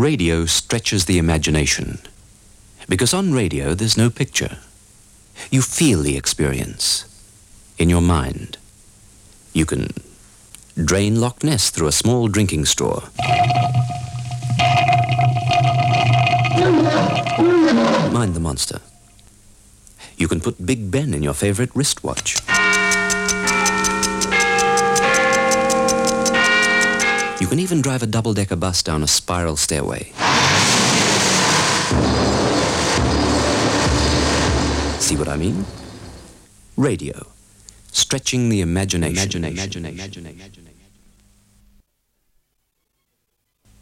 Radio stretches the imagination. Because on radio, there's no picture. You feel the experience in your mind. You can drain Loch Ness through a small drinking straw. Mind the monster. You can put Big Ben in your favorite wristwatch. You can even drive a double-decker bus down a spiral stairway. See what I mean? Radio, stretching the imagination.